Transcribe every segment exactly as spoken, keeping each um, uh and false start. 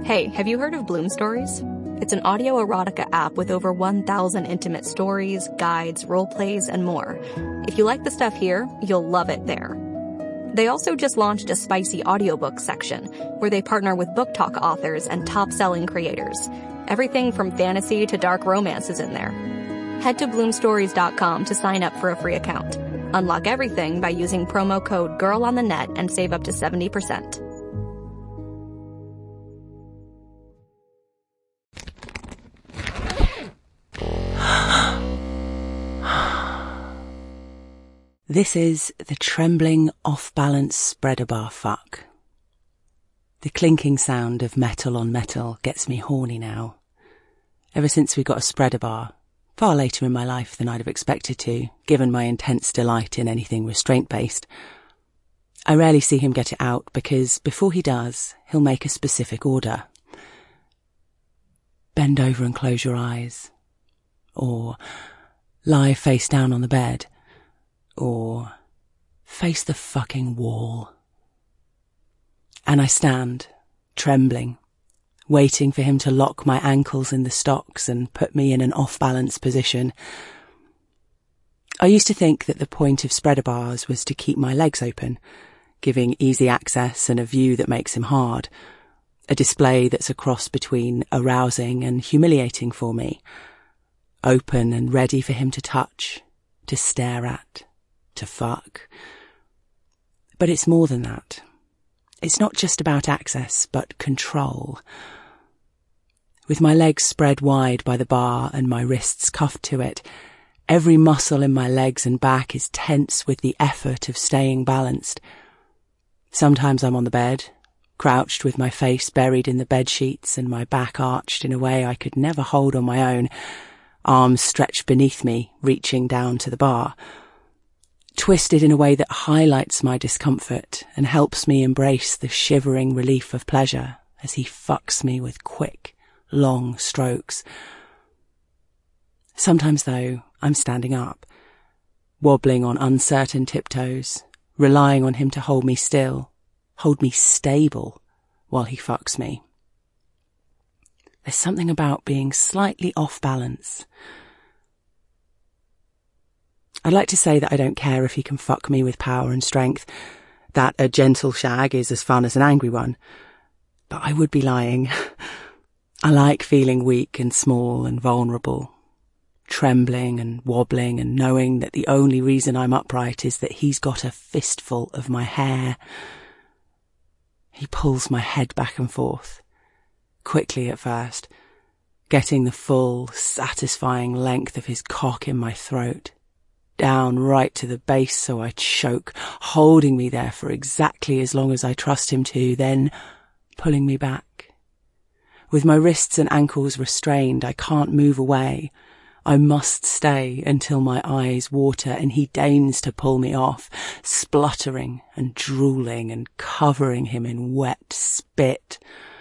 Hey, have you heard of Bloom Stories? It's an audio erotica app with over one thousand intimate stories, guides, role plays, and more. If you like the stuff here, you'll love it there. They also just launched a spicy audiobook section where they partner with book talk authors and top-selling creators. Everything from fantasy to dark romance is in there. Head to bloom stories dot com to sign up for a free account. Unlock everything by using promo code GIRLONTHENET and save up to seventy percent. This is the trembling, off-balance spreader bar fuck. The clinking sound of metal on metal gets me horny now. Ever since we got a spreader bar, far later in my life than I'd have expected to, given my intense delight in anything restraint-based, I rarely see him get it out because before he does, he'll make a specific order. Bend over and close your eyes. Or lie face down on the bed. Or face the fucking wall. And I stand, trembling, waiting for him to lock my ankles in the stocks and put me in an off-balance position. I used to think that the point of spreader bars was to keep my legs open, giving easy access and a view that makes him hard, a display that's a cross between arousing and humiliating for me, open and ready for him to touch, to stare at, to fuck. But it's more than that. It's not just about access, but control. With my legs spread wide by the bar and my wrists cuffed to it, every muscle in my legs and back is tense with the effort of staying balanced. Sometimes I'm on the bed, crouched with my face buried in the bed sheets and my back arched in a way I could never hold on my own, arms stretched beneath me, reaching down to the bar. Twisted in a way that highlights my discomfort and helps me embrace the shivering relief of pleasure as he fucks me with quick, long strokes. Sometimes, though, I'm standing up, wobbling on uncertain tiptoes, relying on him to hold me still, hold me stable while he fucks me. There's something about being slightly off balance. I'd like to say that I don't care if he can fuck me with power and strength, that a gentle shag is as fun as an angry one. But I would be lying. I like feeling weak and small and vulnerable, trembling and wobbling and knowing that the only reason I'm upright is that he's got a fistful of my hair. He pulls my head back and forth, quickly at first, getting the full, satisfying length of his cock in my throat. Down right to the base so I choke, holding me there for exactly as long as I trust him to, then pulling me back. With my wrists and ankles restrained, I can't move away. I must stay until my eyes water and he deigns to pull me off, spluttering and drooling and covering him in wet spit.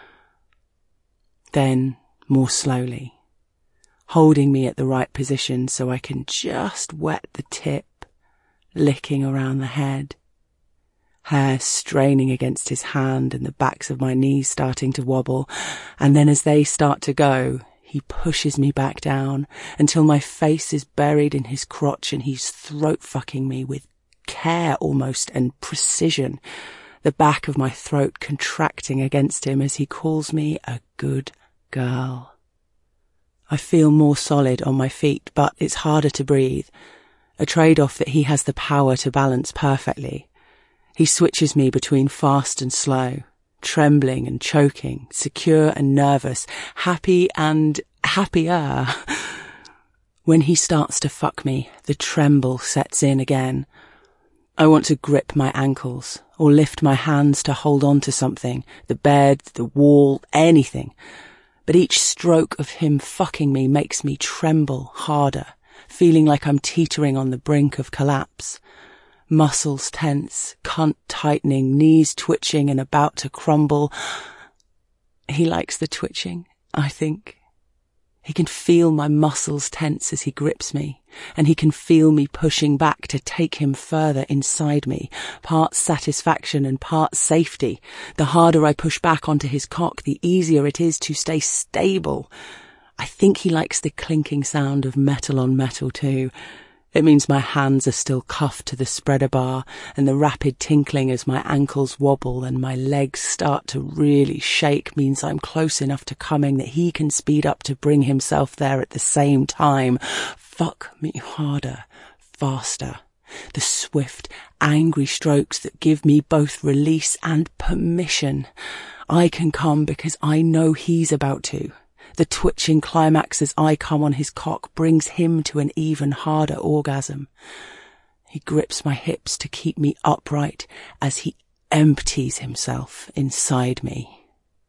Then, more slowly, holding me at the right position so I can just wet the tip, licking around the head, hair straining against his hand and the backs of my knees starting to wobble, and then as they start to go, he pushes me back down until my face is buried in his crotch and he's throat-fucking me with care almost and precision, the back of my throat contracting against him as he calls me a good girl. I feel more solid on my feet, but it's harder to breathe, a trade-off that he has the power to balance perfectly. He switches me between fast and slow, trembling and choking, secure and nervous, happy and happier. When he starts to fuck me, the tremble sets in again. I want to grip my ankles or lift my hands to hold on to something, the bed, the wall, anything. But each stroke of him fucking me makes me tremble harder, feeling like I'm teetering on the brink of collapse. Muscles tense, cunt tightening, knees twitching and about to crumble. He likes the twitching, I think. He can feel my muscles tense as he grips me, and he can feel me pushing back to take him further inside me, part satisfaction and part safety. The harder I push back onto his cock, the easier it is to stay stable. I think he likes the clinking sound of metal on metal too. It means my hands are still cuffed to the spreader bar, and the rapid tinkling as my ankles wobble and my legs start to really shake means I'm close enough to coming that he can speed up to bring himself there at the same time. Fuck me harder, faster. The swift, angry strokes that give me both release and permission. I can come because I know he's about to. The twitching climax as I come on his cock brings him to an even harder orgasm. He grips my hips to keep me upright as he empties himself inside me.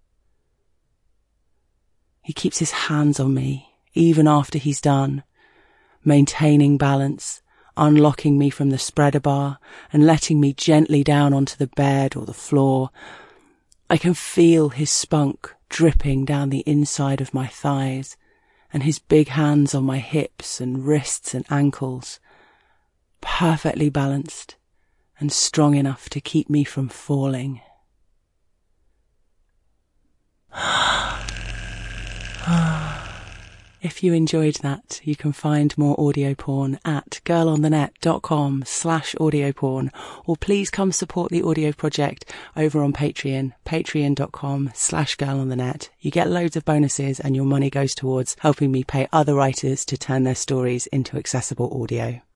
He keeps his hands on me, even after he's done, maintaining balance, unlocking me from the spreader bar and letting me gently down onto the bed or the floor. I can feel his spunk dripping down the inside of my thighs, and his big hands on my hips and wrists and ankles, perfectly balanced and strong enough to keep me from falling. If you enjoyed that, you can find more audio porn at girlonthenet.com slash audio porn, or please come support the audio project over on Patreon, patreon.com slash girlonthenet. You get loads of bonuses and your money goes towards helping me pay other writers to turn their stories into accessible audio.